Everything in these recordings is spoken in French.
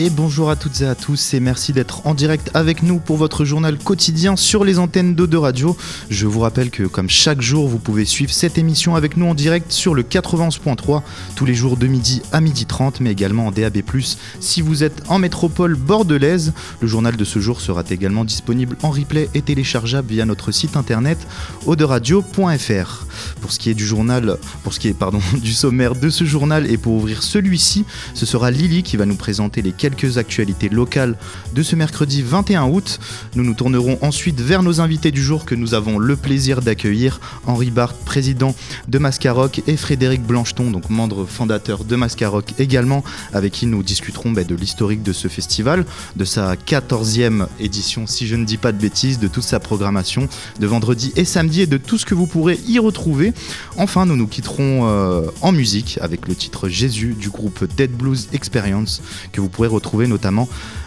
Et bonjour à toutes et à tous et merci d'être en direct avec nous pour votre journal quotidien sur les antennes d'Eau de Radio. Je vous rappelle que comme chaque jour, vous pouvez suivre cette émission avec nous en direct sur le 91.3 tous les jours de midi à 12h30, mais également en DAB+. Si vous êtes en métropole bordelaise, le journal de ce jour sera également disponible en replay et téléchargeable via notre site internet auderadio.fr. Pour ce qui est du sommaire de ce journal et pour ouvrir celui-ci, ce sera Lily qui va nous présenter les quelques actualités locales de ce mercredi 21 août. Nous nous tournerons ensuite vers nos invités du jour que nous avons le plaisir d'accueillir. Henri Barthes, président de Mascaroc, et Frédéric Blancheton, donc membre fondateur de Mascaroc également, avec qui nous discuterons de l'historique de ce festival, de sa 14e édition si je ne dis pas de bêtises, de toute sa programmation de vendredi et samedi et de tout ce que vous pourrez y retrouver. Enfin, nous nous quitterons en musique avec le titre Jésus du groupe Dead Blues Experience que vous pourrez retrouver notamment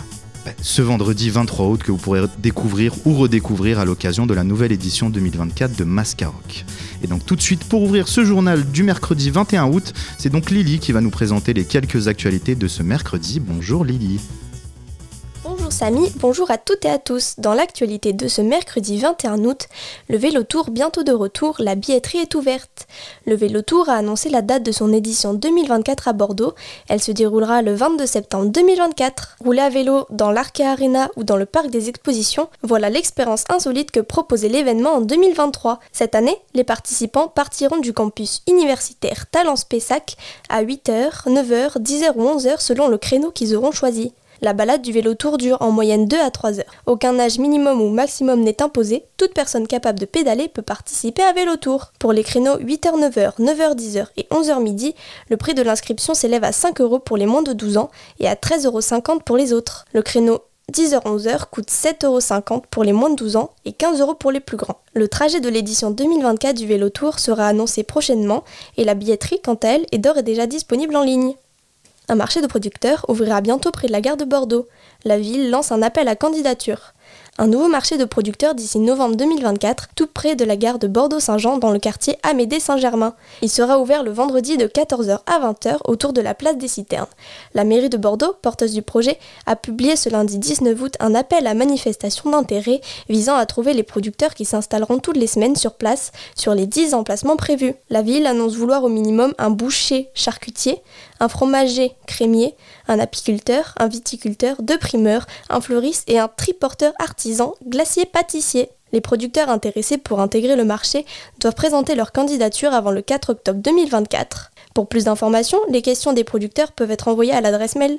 ce vendredi 23 août, que vous pourrez découvrir ou redécouvrir à l'occasion de la nouvelle édition 2024 de Mascaroc. Et donc tout de suite, pour ouvrir ce journal du mercredi 21 août, c'est donc Lily qui va nous présenter les quelques actualités de ce mercredi. Bonjour Lily. Bonjour Samy, bonjour à toutes et à tous. Dans l'actualité de ce mercredi 21 août, le Vélotour bientôt de retour, la billetterie est ouverte. Le Vélotour a annoncé la date de son édition 2024 à Bordeaux. Elle se déroulera le 22 septembre 2024. Rouler à vélo dans l'Arkea Arena ou dans le parc des expositions, voilà l'expérience insolite que proposait l'événement en 2023. Cette année, les participants partiront du campus universitaire Talence-Pessac à 8h, 9h, 10h ou 11h selon le créneau qu'ils auront choisi. La balade du Vélotour dure en moyenne 2 à 3 heures. Aucun âge minimum ou maximum n'est imposé, toute personne capable de pédaler peut participer à Vélotour. Pour les créneaux 8h, 9h, 9h, 10h et 11h midi, le prix de l'inscription s'élève à 5 € pour les moins de 12 ans et à 13,50 € pour les autres. Le créneau 10h, 11h coûte 7,50 € pour les moins de 12 ans et 15 € pour les plus grands. Le trajet de l'édition 2024 du Vélotour sera annoncé prochainement et la billetterie, quant à elle, est d'ores et déjà disponible en ligne. Un marché de producteurs ouvrira bientôt près de la gare de Bordeaux. La ville lance un appel à candidature. Un nouveau marché de producteurs d'ici novembre 2024, tout près de la gare de Bordeaux-Saint-Jean dans le quartier Amédée-Saint-Germain. Il sera ouvert le vendredi de 14h à 20h autour de la place des Citernes. La mairie de Bordeaux, porteuse du projet, a publié ce lundi 19 août un appel à manifestation d'intérêt visant à trouver les producteurs qui s'installeront toutes les semaines sur place sur les 10 emplacements prévus. La ville annonce vouloir au minimum un boucher charcutier, un fromager crémier, un apiculteur, un viticulteur, 2 primeurs, un fleuriste et un triporteur artisan glacier-pâtissier. Les producteurs intéressés pour intégrer le marché doivent présenter leur candidature avant le 4 octobre 2024. Pour plus d'informations, les questions des producteurs peuvent être envoyées à l'adresse mail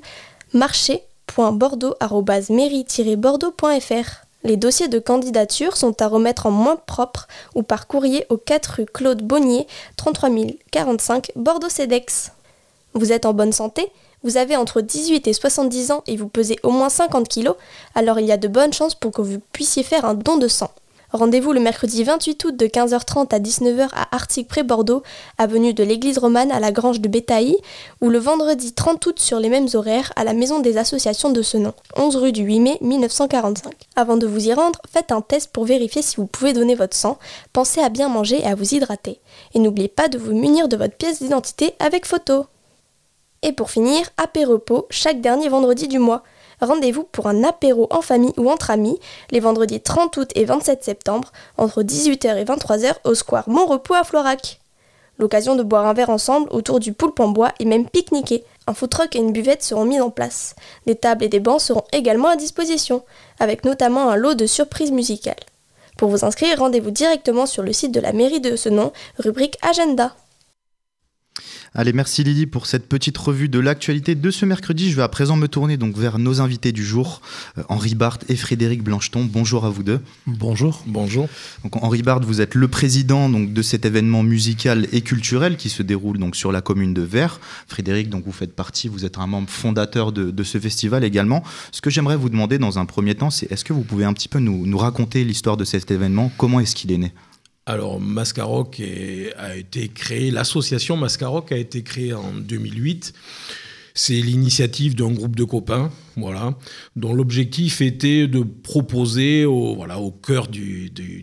marché.bordeaux@mairie-bordeaux.fr. Les dossiers de candidature sont à remettre en main propre ou par courrier au 4 rue Claude Bonnier, 33 045 Bordeaux-Cedex. Vous êtes en bonne santé ? Vous avez entre 18 et 70 ans et vous pesez au moins 50 kg, alors il y a de bonnes chances pour que vous puissiez faire un don de sang. Rendez-vous le mercredi 28 août de 15h30 à 19h à Artigues-près-Bordeaux, avenue de l'Église romane à la Grange de Bétaï, ou le vendredi 30 août sur les mêmes horaires à la Maison des associations de ce nom, 11 rue du 8 mai 1945. Avant de vous y rendre, faites un test pour vérifier si vous pouvez donner votre sang, pensez à bien manger et à vous hydrater. Et n'oubliez pas de vous munir de votre pièce d'identité avec photo. Et pour finir, apéro-repos chaque dernier vendredi du mois. Rendez-vous pour un apéro en famille ou entre amis, les vendredis 30 août et 27 septembre, entre 18h et 23h au square Montrepos à Florac. L'occasion de boire un verre ensemble autour du poulpe en bois et même pique-niquer. Un food truck et une buvette seront mis en place. Des tables et des bancs seront également à disposition, avec notamment un lot de surprises musicales. Pour vous inscrire, rendez-vous directement sur le site de la mairie de ce nom, rubrique Agenda. Allez, merci Lily pour cette petite revue de l'actualité de ce mercredi. Je vais à présent me tourner donc vers nos invités du jour, Henri Barthes et Frédéric Blancheton. Bonjour à vous deux. Bonjour. Bonjour. Donc, Henri Barthes, vous êtes le président donc, de cet événement musical et culturel qui se déroule donc, sur la commune de Vert. Frédéric, donc, vous faites partie, vous êtes un membre fondateur de ce festival également. Ce que j'aimerais vous demander dans un premier temps, c'est est-ce que vous pouvez un petit peu nous raconter l'histoire de cet événement ? Comment est-ce qu'il est né ? Alors, Mascaroc a été créé, l'association Mascaroc a été créée en 2008. C'est l'initiative d'un groupe de copains, voilà, dont l'objectif était de proposer au cœur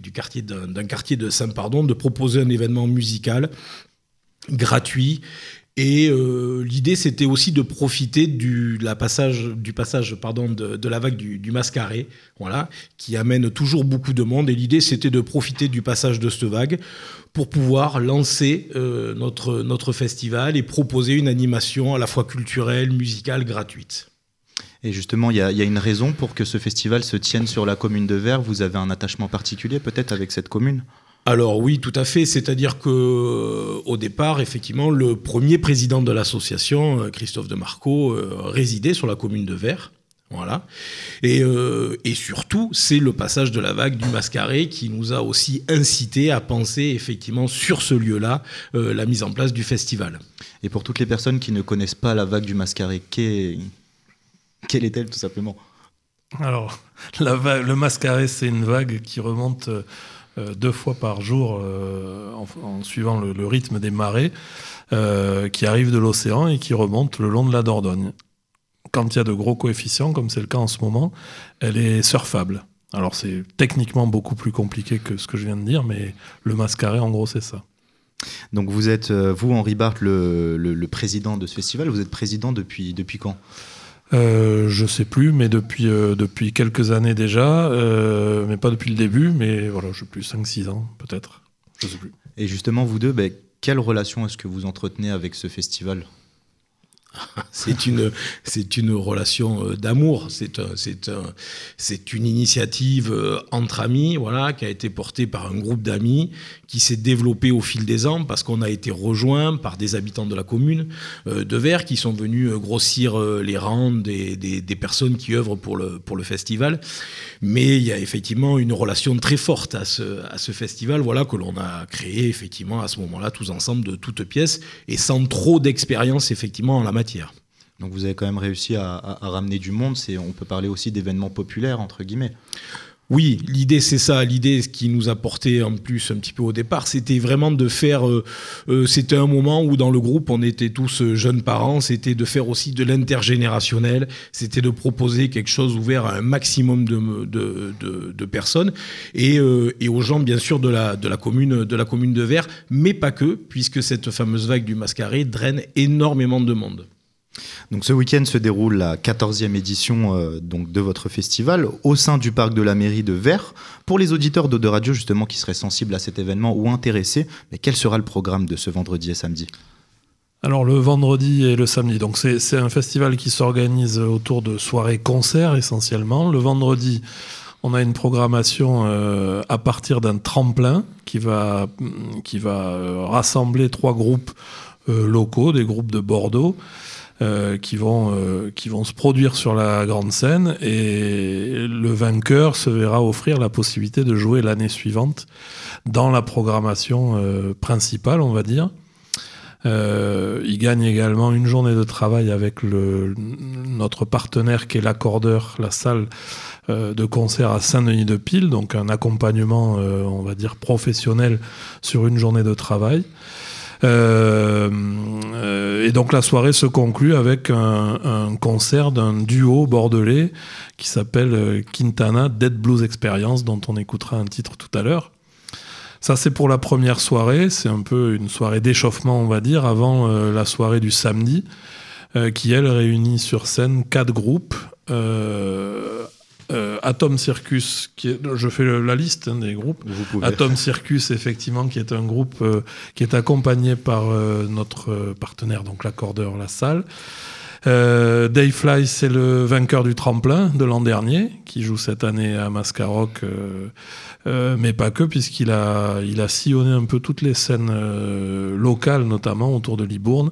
d'un quartier de Saint-Pardon, de proposer un événement musical gratuit Et l'idée, c'était aussi de profiter du passage de la vague du Mascaret, voilà, qui amène toujours beaucoup de monde. Et l'idée, c'était de profiter du passage de cette vague pour pouvoir lancer notre festival et proposer une animation à la fois culturelle, musicale, gratuite. Et justement, il y a une raison pour que ce festival se tienne sur la commune de Vert. Vous avez un attachement particulier peut-être avec cette commune ? Alors oui, tout à fait. C'est-à-dire qu'au départ, effectivement, le premier président de l'association, Christophe de Marco, résidait sur la commune de Vert. Voilà. Et surtout, c'est le passage de la vague du Mascaret qui nous a aussi incité à penser effectivement sur ce lieu-là la mise en place du festival. Et pour toutes les personnes qui ne connaissent pas la vague du Mascaret, quelle est-elle tout simplement ? Alors, le Mascaret, c'est une vague qui remonte 2 fois par jour en suivant le rythme des marées qui arrive de l'océan et qui remonte le long de la Dordogne. Quand il y a de gros coefficients, comme c'est le cas en ce moment, elle est surfable. Alors c'est techniquement beaucoup plus compliqué que ce que je viens de dire, mais le Mascaret, en gros, c'est ça. Donc vous êtes, vous, Henri Barthes, le président de ce festival. Vous êtes président depuis quand ? Je sais plus, mais depuis quelques années déjà, mais pas depuis le début, mais voilà, je sais plus, 5-6 ans peut-être, je sais plus. Et justement, vous deux, quelle relation est-ce que vous entretenez avec ce festival ? C'est une relation d'amour, c'est une initiative entre amis, voilà, qui a été portée par un groupe d'amis qui s'est développé au fil des ans parce qu'on a été rejoint par des habitants de la commune de Vert qui sont venus grossir les rangs des personnes qui œuvrent pour le festival. Mais il y a effectivement une relation très forte à ce festival, voilà, que l'on a créé effectivement à ce moment-là tous ensemble de toutes pièces et sans trop d'expérience effectivement en la matière. Donc vous avez quand même réussi à ramener du monde. On peut parler aussi d'événements populaires entre guillemets. Oui, l'idée c'est ça. L'idée, ce qui nous a porté en plus un petit peu au départ, c'était vraiment de faire... c'était un moment où dans le groupe, on était tous jeunes parents, c'était de faire aussi de l'intergénérationnel, c'était de proposer quelque chose ouvert à un maximum de personnes et aux gens bien sûr de la commune de Vert, mais pas que, puisque cette fameuse vague du Mascaret draine énormément de monde. Donc ce week-end se déroule la 14e édition donc de votre festival au sein du parc de la mairie de Vert. Pour les auditeurs d'Eau de Radio justement qui seraient sensibles à cet événement ou intéressés, mais quel sera le programme de ce vendredi et samedi ? Alors le vendredi et le samedi, donc c'est un festival qui s'organise autour de soirées-concerts essentiellement. Le vendredi, on a une programmation à partir d'un tremplin qui va rassembler 3 groupes locaux, des groupes de Bordeaux. Qui vont se produire sur la grande scène et le vainqueur se verra offrir la possibilité de jouer l'année suivante dans la programmation principale, on va dire. Il gagne également une journée de travail avec notre partenaire qui est l'accordeur, la salle de concert à Saint-Denis-de-Pile, donc un accompagnement, on va dire, professionnel sur une journée de travail. Et donc la soirée se conclut avec un concert d'un duo bordelais qui s'appelle Quintana Dead Blues Experience, dont on écoutera un titre tout à l'heure. Ça, c'est pour la première soirée. C'est un peu une soirée d'échauffement, on va dire, avant la soirée du samedi, qui, elle, réunit sur scène 4 groupes. Atom Circus, je fais la liste des groupes. Atom Circus, effectivement, qui est un groupe qui est accompagné par notre partenaire, donc l'accordeur, la salle. Dayfly, c'est le vainqueur du tremplin de l'an dernier, qui joue cette année à Mascaroc, mais pas que, puisqu'il a sillonné un peu toutes les scènes locales, notamment autour de Libourne,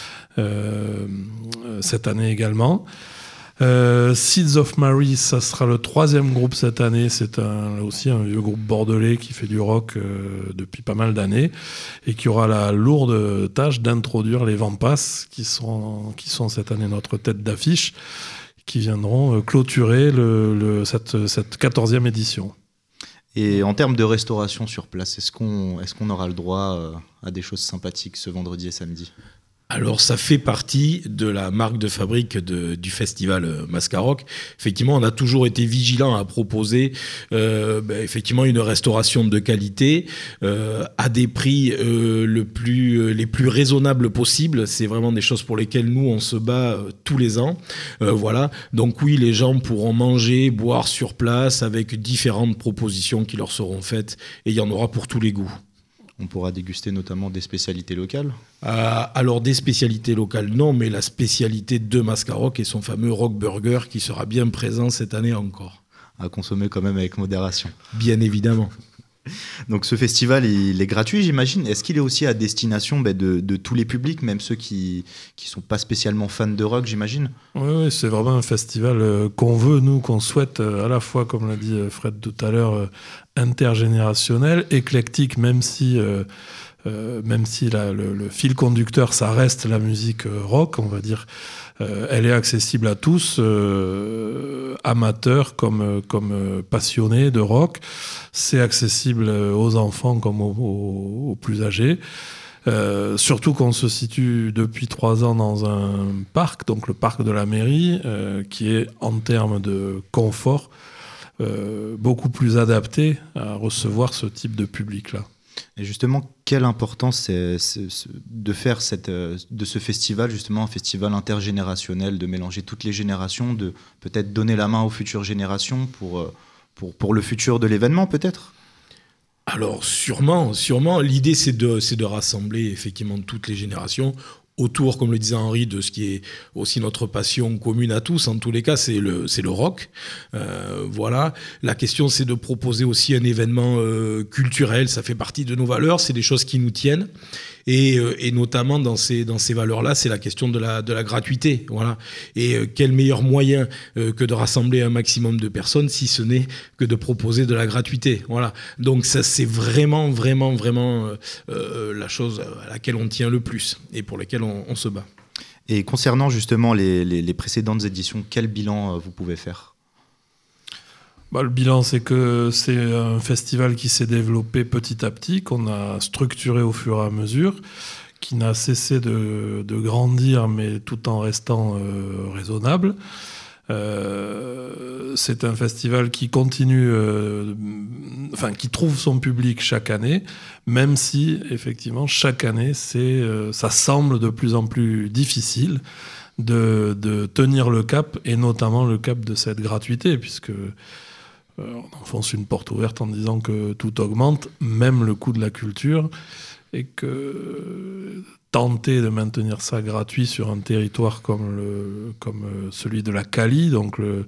cette année également. Seeds of Mary, ça sera le 3e groupe cette année. C'est aussi un vieux groupe bordelais qui fait du rock depuis pas mal d'années et qui aura la lourde tâche d'introduire les Vampas qui sont cette année notre tête d'affiche, qui viendront clôturer cette 14e édition. Et en termes de restauration sur place, est-ce qu'on aura le droit à des choses sympathiques ce vendredi et samedi ? Alors, ça fait partie de la marque de fabrique du festival Mascaroc. Effectivement, on a toujours été vigilant à proposer effectivement une restauration de qualité à des prix les plus raisonnables possibles. C'est vraiment des choses pour lesquelles nous, on se bat tous les ans. Voilà. Donc oui, les gens pourront manger, boire sur place avec différentes propositions qui leur seront faites et il y en aura pour tous les goûts. On pourra déguster notamment des spécialités locales. Alors des spécialités locales, non, mais la spécialité de Mascaroc est son fameux Rock Burger qui sera bien présent cette année encore. À consommer quand même avec modération. Bien évidemment. Donc ce festival, il est gratuit, j'imagine. Est-ce qu'il est aussi à destination de tous les publics, même ceux qui ne sont pas spécialement fans de rock, j'imagine? Oui, c'est vraiment un festival qu'on veut, nous, qu'on souhaite à la fois, comme l'a dit Fred tout à l'heure, intergénérationnel, éclectique, même si le fil conducteur, ça reste la musique rock, on va dire. Elle est accessible à tous, amateurs comme passionnés de rock. C'est accessible aux enfants comme aux plus âgés. Surtout qu'on se situe depuis 3 ans dans un parc, donc le parc de la mairie, qui est en termes de confort beaucoup plus adapté à recevoir ce type de public-là. Et justement, quelle importance c'est de faire de ce festival, justement un festival intergénérationnel, de mélanger toutes les générations, de peut-être donner la main aux futures générations pour le futur de l'événement peut-être? Alors sûrement. L'idée c'est de rassembler effectivement toutes les générations autour, comme le disait Henri, de ce qui est aussi notre passion commune à tous. En tous les cas, c'est le rock. Voilà. La question, c'est de proposer aussi un événement culturel. Ça fait partie de nos valeurs. C'est des choses qui nous tiennent. Et notamment dans ces valeurs-là, c'est la question de la gratuité. Voilà. Et quel meilleur moyen que de rassembler un maximum de personnes, si ce n'est que de proposer de la gratuité. Voilà. Donc ça, c'est vraiment la chose à laquelle on tient le plus et pour laquelle on se bat. Et concernant justement les précédentes éditions, quel bilan vous pouvez faire ? Le bilan, c'est que c'est un festival qui s'est développé petit à petit, qu'on a structuré au fur et à mesure, qui n'a cessé de grandir, mais tout en restant raisonnable. C'est un festival qui continue, qui trouve son public chaque année, même si, effectivement, chaque année, ça semble de plus en plus difficile de tenir le cap, et notamment le cap de cette gratuité, puisque on enfonce une porte ouverte en disant que tout augmente, même le coût de la culture, et que tenter de maintenir ça gratuit sur un territoire comme celui de la Cali, donc le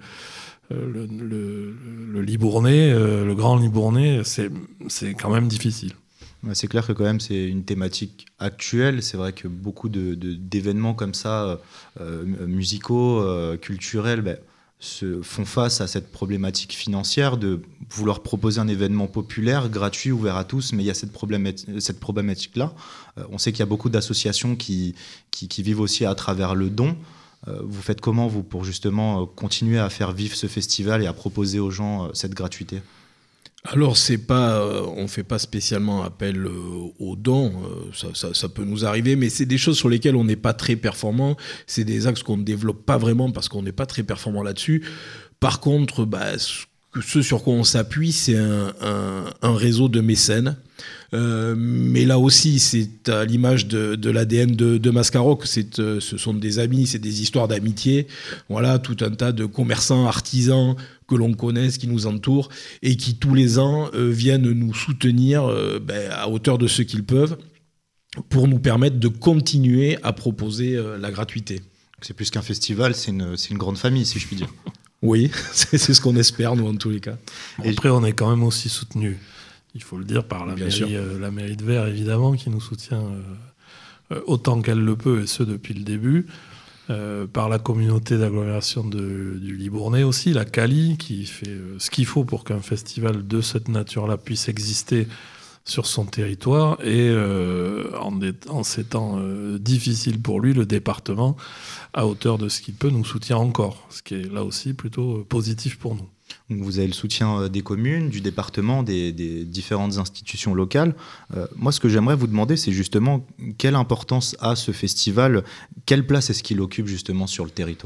Libournais, le Grand Libournais, c'est quand même difficile. C'est clair que quand même c'est une thématique actuelle. C'est vrai que beaucoup d'événements comme ça, musicaux, culturels, se font face à cette problématique financière de vouloir proposer un événement populaire, gratuit, ouvert à tous, mais il y a cette problématique-là. On sait qu'il y a beaucoup d'associations qui vivent aussi à travers le don. Vous faites comment, vous, pour justement continuer à faire vivre ce festival et à proposer aux gens cette gratuité ? Alors, on fait pas spécialement appel aux dons, ça peut nous arriver, mais c'est des choses sur lesquelles on n'est pas très performant, c'est des axes qu'on ne développe pas vraiment parce qu'on n'est pas très performant là-dessus. Par contre, ce sur quoi on s'appuie, c'est un réseau de mécènes. Mais là aussi, c'est à l'image de l'ADN de Mascaroc. Ce sont des amis, c'est des histoires d'amitié. Voilà, tout un tas de commerçants, artisans que l'on connaisse, qui nous entourent et qui tous les ans viennent nous soutenir à hauteur de ce qu'ils peuvent pour nous permettre de continuer à proposer la gratuité. C'est plus qu'un festival, c'est une grande famille, si je puis dire. Oui, c'est ce qu'on espère, nous, en tous les cas. Et après, on est quand même aussi soutenu, il faut le dire, par la mairie de Vert, évidemment, qui nous soutient autant qu'elle le peut, et ce depuis le début. Par la communauté d'agglomération du Libournais aussi, la Cali, qui fait ce qu'il faut pour qu'un festival de cette nature-là puisse exister sur son territoire, et en ces temps difficiles pour lui, le département, à hauteur de ce qu'il peut, nous soutient encore, ce qui est là aussi plutôt positif pour nous. Donc vous avez le soutien des communes, du département, des différentes institutions locales. Moi, ce que j'aimerais vous demander, c'est justement quelle importance a ce festival, quelle place est-ce qu'il occupe justement sur le territoire ?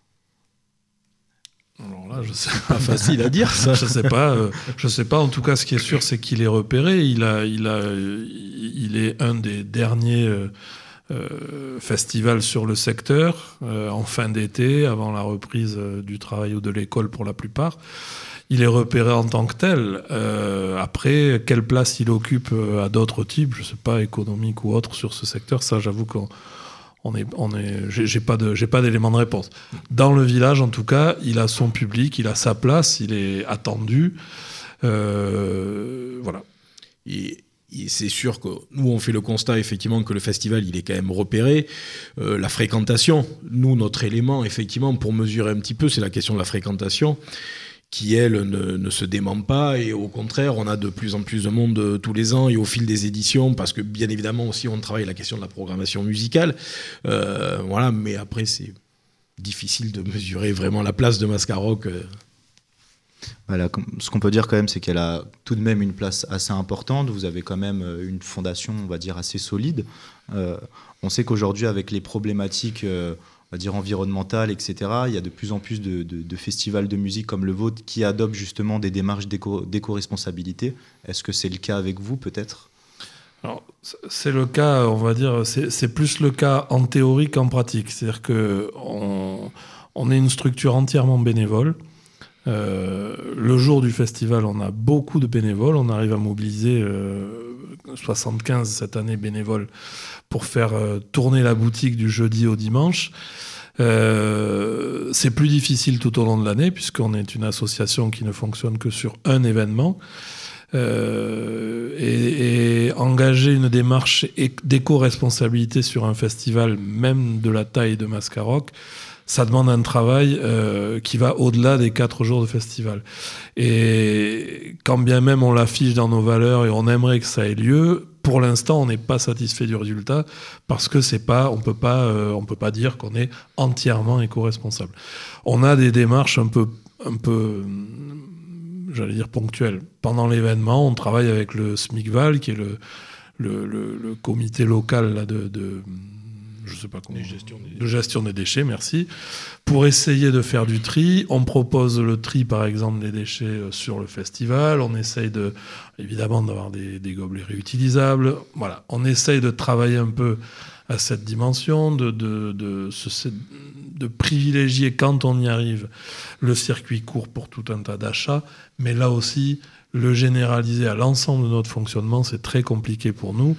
Alors là, je sais pas facile à dire ça. Je sais pas. En tout cas, ce qui est sûr, c'est qu'il est repéré. Il est un des derniers festivals sur le secteur en fin d'été, avant la reprise du travail ou de l'école pour la plupart. Il est repéré en tant que tel. Après, quelle place il occupe à d'autres types, je sais pas, économiques ou autres sur ce secteur, ça, j'avoue qu'on j'ai pas d'élément de réponse. Dans le village, en tout cas, il a son public, il a sa place, il est attendu. Voilà. Et c'est sûr que nous, on fait le constat, effectivement, que le festival, il est quand même repéré. La fréquentation, nous, notre élément, effectivement, pour mesurer un petit peu, c'est la question de la fréquentation, qui, elle, ne se dément pas. Et au contraire, on a de plus en plus de monde tous les ans et au fil des éditions, parce que, bien évidemment, aussi, on travaille la question de la programmation musicale. Voilà, mais après, c'est difficile de mesurer vraiment la place de Mascaroc. Voilà, ce qu'on peut dire quand même, c'est qu'elle a tout de même une place assez importante. Vous avez quand même une fondation, on va dire, assez solide. On sait qu'aujourd'hui, avec les problématiques on va dire environnementales, etc., il y a de plus en plus de festivals de musique comme le vôtre qui adoptent justement des démarches d'éco-responsabilité. Est-ce que c'est le cas avec vous, peut-être ? Alors, c'est le cas, on va dire, c'est plus le cas en théorie qu'en pratique. C'est-à-dire qu'on est une structure entièrement bénévole. Le jour du festival, on a beaucoup de bénévoles. On arrive à mobiliser 75 cette année bénévoles pour faire tourner la boutique du jeudi au dimanche. C'est plus difficile tout au long de l'année puisqu'on est une association qui ne fonctionne que sur un événement. Et engager une démarche d'éco-responsabilité sur un festival, même de la taille de Mascaroc, ça demande un travail qui va au-delà des 4 jours de festival. Et quand bien même on l'affiche dans nos valeurs et on aimerait que ça ait lieu, pour l'instant, on n'est pas satisfait du résultat parce que on peut pas dire qu'on est entièrement éco-responsable. On a des démarches un peu, j'allais dire ponctuelles. Pendant l'événement, on travaille avec le SMICVAL, qui est le comité local là, je sais pas comment, de gestion des déchets, merci, pour essayer de faire du tri. On propose le tri, par exemple, des déchets sur le festival. On essaye évidemment d'avoir des gobelets réutilisables. Voilà, on essaye de travailler un peu à cette dimension, de privilégier, quand on y arrive, le circuit court pour tout un tas d'achats. Mais là aussi, le généraliser à l'ensemble de notre fonctionnement, c'est très compliqué pour nous.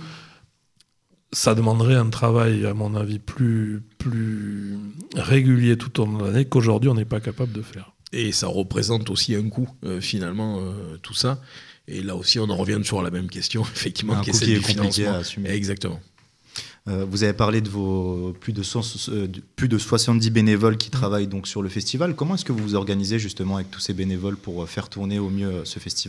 Ça demanderait un travail, à mon avis, plus régulier tout au long de l'année qu'aujourd'hui, on n'est pas capable de faire. Et ça représente aussi un coût, finalement, tout ça. Et là aussi, on en revient toujours à la même question, effectivement, qui est celle du financement. À assumer. Exactement. Vous avez parlé de vos plus de 70 bénévoles qui travaillent donc sur le festival. Comment est-ce que vous vous organisez justement avec tous ces bénévoles pour faire tourner au mieux ce festival ?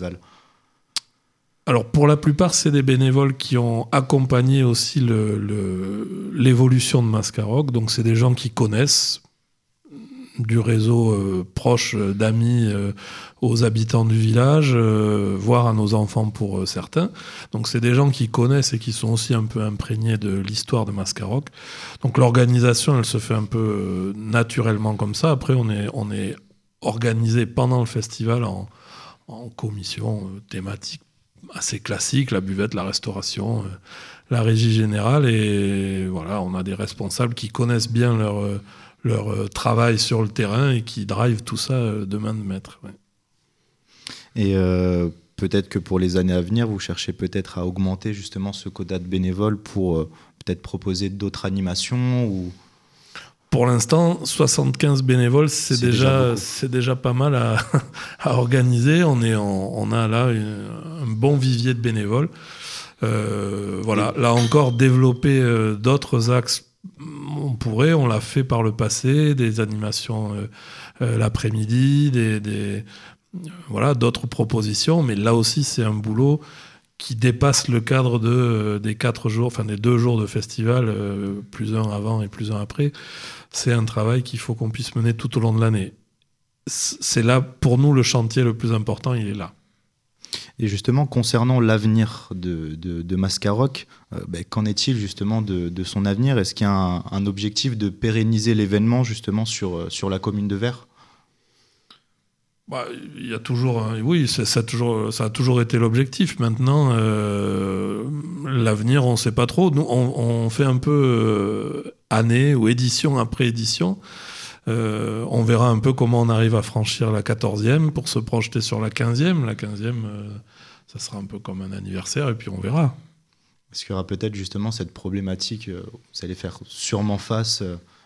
Alors pour la plupart, c'est des bénévoles qui ont accompagné aussi l'évolution de Mascaroc. Donc c'est des gens qui connaissent du réseau proche d'amis aux habitants du village, voire à nos enfants pour certains. Donc c'est des gens qui connaissent et qui sont aussi un peu imprégnés de l'histoire de Mascaroc. Donc l'organisation, elle se fait un peu naturellement comme ça. Après, on est organisé pendant le festival en commission thématique assez classique, la buvette, la restauration, la régie générale, et voilà, on a des responsables qui connaissent bien leur travail sur le terrain et qui drivent tout ça de main de maître. Ouais. Et peut-être que pour les années à venir, vous cherchez peut-être à augmenter justement ce quota de bénévoles pour peut-être proposer d'autres animations ou... Pour l'instant, 75 bénévoles, c'est déjà pas mal à organiser. On a là un bon vivier de bénévoles. Voilà. Là encore, développer d'autres axes, on l'a fait par le passé, des animations l'après-midi, voilà, d'autres propositions. Mais là aussi, c'est un boulot qui dépasse le cadre des 4 jours, enfin des 2 jours de festival, plus un avant et plus un après. C'est un travail qu'il faut qu'on puisse mener tout au long de l'année. c'est là, pour nous, le chantier le plus important, il est là. Et justement, concernant l'avenir de Mascaroc, qu'en est-il justement de son avenir ? Est-ce qu'il y a un objectif de pérenniser l'événement justement sur la commune de Vert ? Il y a toujours, oui, ça a toujours été l'objectif. Maintenant, l'avenir, on ne sait pas trop. Nous, on fait un peu année ou édition après édition. On verra un peu comment on arrive à franchir la 14e pour se projeter sur la 15e. La 15e, ça sera un peu comme un anniversaire et puis on verra. Est-ce qu'il y aura peut-être justement cette problématique, vous allez faire sûrement face,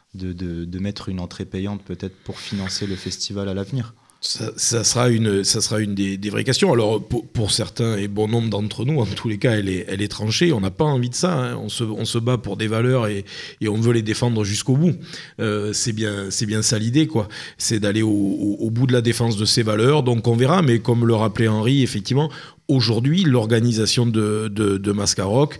de mettre une entrée payante peut-être pour financer le festival à l'avenir ? Ça sera une des vraies questions. Alors pour certains et bon nombre d'entre nous, en tous les cas, elle est tranchée. On n'a pas envie de ça. Hein. On se bat pour des valeurs et on veut les défendre jusqu'au bout. C'est bien ça l'idée, quoi. C'est d'aller au bout de la défense de ces valeurs. Donc on verra. Mais comme le rappelait Henri, effectivement, aujourd'hui, l'organisation de Mascaroc,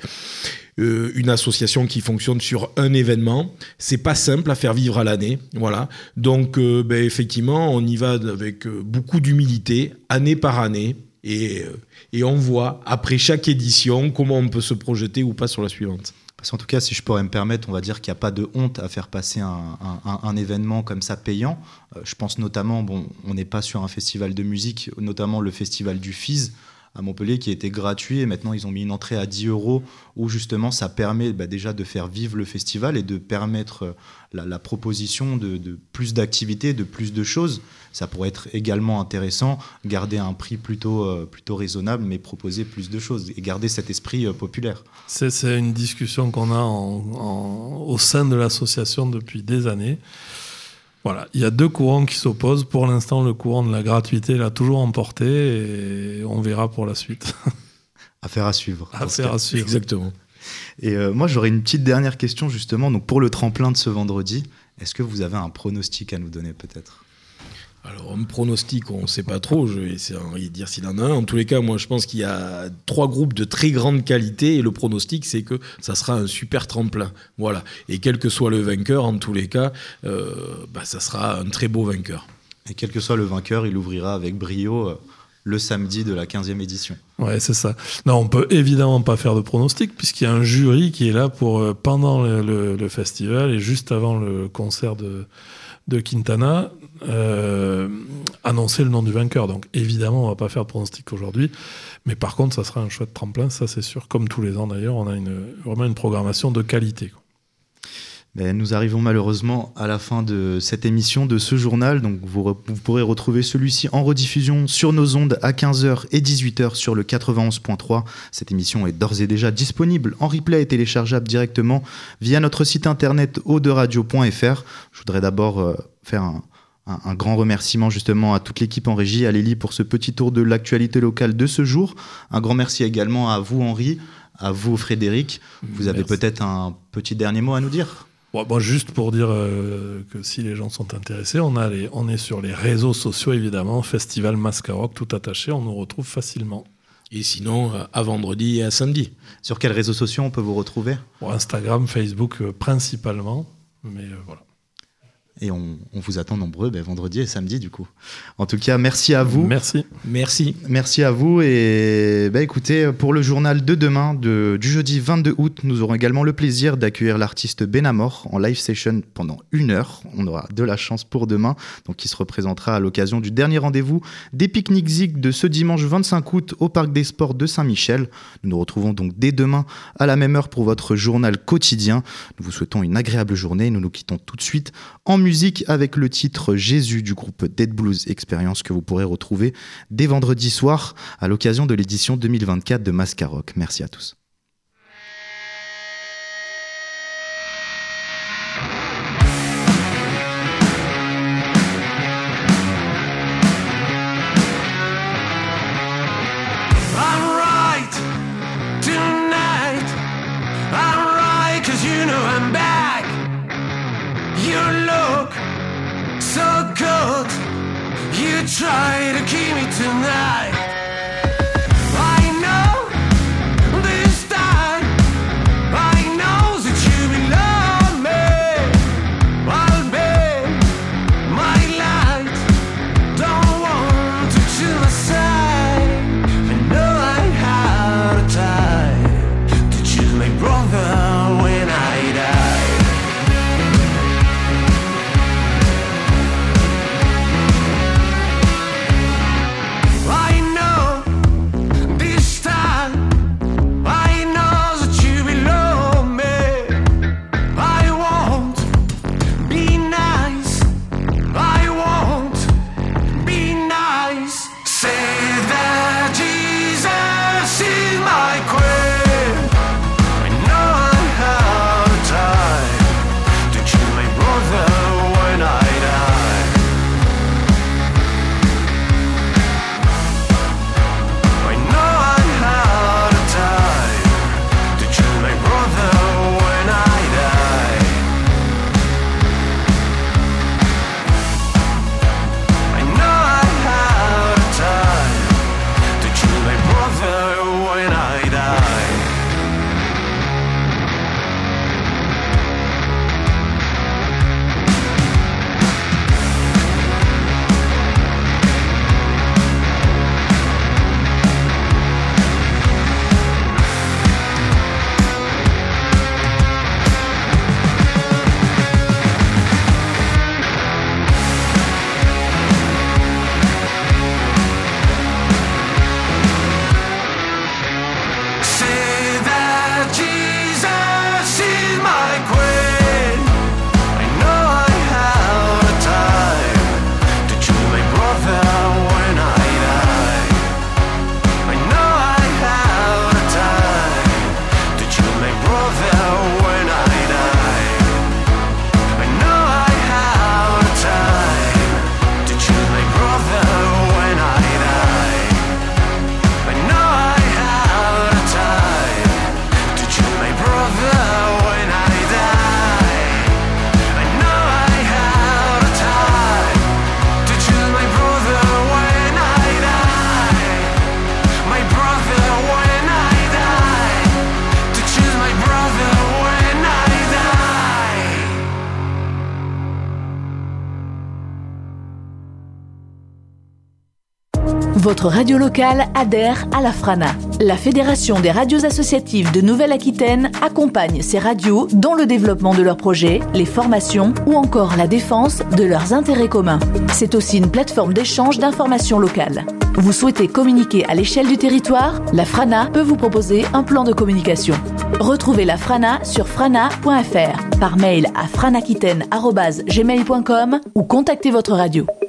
une association qui fonctionne sur un événement, c'est pas simple à faire vivre à l'année, voilà. Donc effectivement, on y va avec beaucoup d'humilité, année par année, et on voit après chaque édition comment on peut se projeter ou pas sur la suivante. Parce qu'en tout cas, si je pourrais me permettre, on va dire qu'il n'y a pas de honte à faire passer un événement comme ça payant. Je pense notamment, on n'est pas sur un festival de musique, notamment le festival du FIS à Montpellier qui était gratuit, et maintenant ils ont mis une entrée à 10 €, où justement ça permet déjà de faire vivre le festival et de permettre la proposition de plus d'activités, de plus de choses. Ça pourrait être également intéressant, garder un prix plutôt raisonnable, mais proposer plus de choses et garder cet esprit populaire. C'est une discussion qu'on a au sein de l'association depuis des années. Voilà, il y a deux courants qui s'opposent. Pour l'instant, le courant de la gratuité l'a toujours emporté et on verra pour la suite. Affaire à suivre. Affaire à suivre. Exactement. Et moi, j'aurais une petite dernière question justement. Donc, pour le tremplin de ce vendredi, est-ce que vous avez un pronostic à nous donner peut-être ? Alors, un pronostic, on ne sait pas trop. Je vais essayer de dire s'il en a un. En tous les cas, moi, je pense qu'il y a 3 groupes de très grande qualité. Et le pronostic, c'est que ça sera un super tremplin. Voilà. Et quel que soit le vainqueur, en tous les cas, ça sera un très beau vainqueur. Et quel que soit le vainqueur, il ouvrira avec brio le samedi de la 15e édition. Ouais, c'est ça. Non, on peut évidemment pas faire de pronostic puisqu'il y a un jury qui est là pour, pendant le festival et juste avant le concert de Quintana, annoncer le nom du vainqueur. Donc évidemment, on va pas faire de pronostic aujourd'hui, mais par contre, ça sera un chouette tremplin, ça c'est sûr. Comme tous les ans d'ailleurs, on a vraiment une programmation de qualité, quoi. Nous arrivons malheureusement à la fin de cette émission, de ce journal. Donc vous pourrez retrouver celui-ci en rediffusion sur nos ondes à 15h et 18h sur le 91.3. Cette émission est d'ores et déjà disponible en replay et téléchargeable directement via notre site internet auderadio.fr. Je voudrais d'abord faire un grand remerciement justement à toute l'équipe en régie, à Lélie pour ce petit tour de l'actualité locale de ce jour. Un grand merci également à vous Henri, à vous Frédéric. Vous avez peut-être un petit dernier mot à nous dire ? Bon, juste pour dire que si les gens sont intéressés, on est sur les réseaux sociaux évidemment, Festival Mascaroc, tout attaché, on nous retrouve facilement. Et sinon, à vendredi et à samedi. Sur quels réseaux sociaux on peut vous retrouver ? Instagram, Facebook principalement, mais voilà. Et on vous attend nombreux vendredi et samedi du coup. En tout cas, merci à vous. Merci à vous. Et écoutez, pour le journal de demain, du jeudi 22 août, nous aurons également le plaisir d'accueillir l'artiste Benamor en live session pendant 1 heure. On aura de la chance pour demain, donc qui se représentera à l'occasion du dernier rendez-vous des Picnic Zig de ce dimanche 25 août au Parc des Sports de Saint-Michel. Nous nous retrouvons donc dès demain à la même heure pour votre journal quotidien. Nous vous souhaitons une agréable journée. Nous nous quittons tout de suite en musique avec le titre Jésus du groupe Dead Blues Experience que vous pourrez retrouver dès vendredi soir à l'occasion de l'édition 2024 de Mascaroc. Merci à tous. Try to keep me tonight. I know this time. I know that you belong me. I'll be my light. Votre radio locale adhère à la FRANA. La Fédération des radios associatives de Nouvelle-Aquitaine accompagne ces radios dans le développement de leurs projets, les formations ou encore la défense de leurs intérêts communs. C'est aussi une plateforme d'échange d'informations locales. Vous souhaitez communiquer à l'échelle du territoire ? La FRANA peut vous proposer un plan de communication. Retrouvez la FRANA sur frana.fr, par mail à franaquitaine@gmail.com ou contactez votre radio.